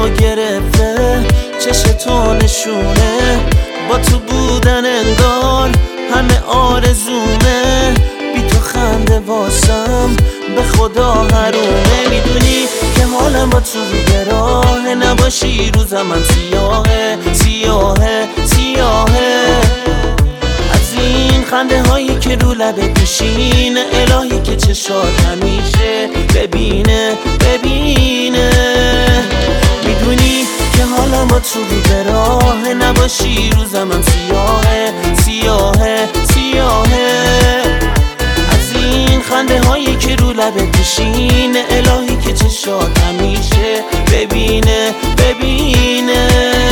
منو گرفته، چش تو نشونه، با تو بودن انگار همه آرزومه. بی تو خنده واسم به خدا حرومه. میدونی که حالم با تو رو به راه، نباشی روزم من سیاهه سیاهه سیاهه. از این خنده هایی که رو لبت میشینه، الهی که چشات همیشه ببینه ببینه. میدونی که حالم با تو رو به راه، نباشی روزم من سیاهه سیاهه سیاهه. از این خنده هایی که رو لبت میشینه، الهی که چشات همیشه ببینه ببینه.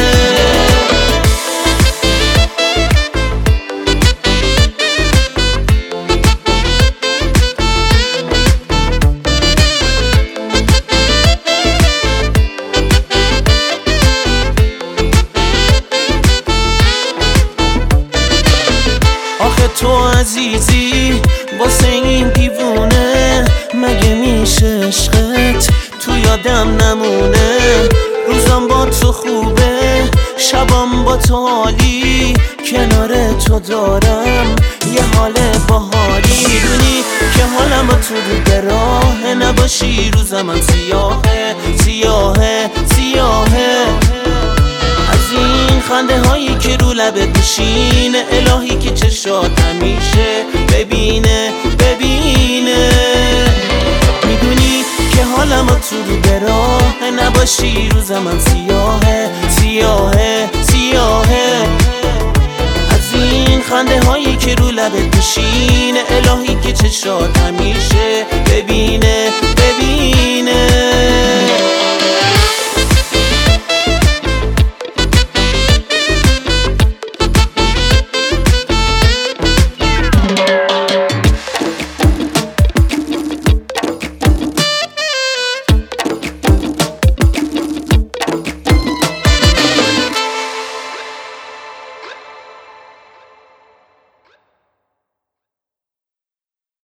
آخه تو عزیزی واسه این دیوونه، مگه میشه عشقت تو یادم نمونه؟ روزم با تو خوبه، شبام با تو حالی، کنار تو دارم یه حال باحالی. میدونی که حالم با تو رو به راه، نباشی روزم من سیاهه سیاهه سیاهه. از این خنده هایی که رو لبت میشینه، الهی که چشات همیشه ببینه ببینه. میدونی که حالم با تو رو به راه، نباشی روزم من سیاهه سیاهه سیاهه. از این خنده هایی که رو لبت میشینه، الهی که چشات همیشه ببینه ببینه.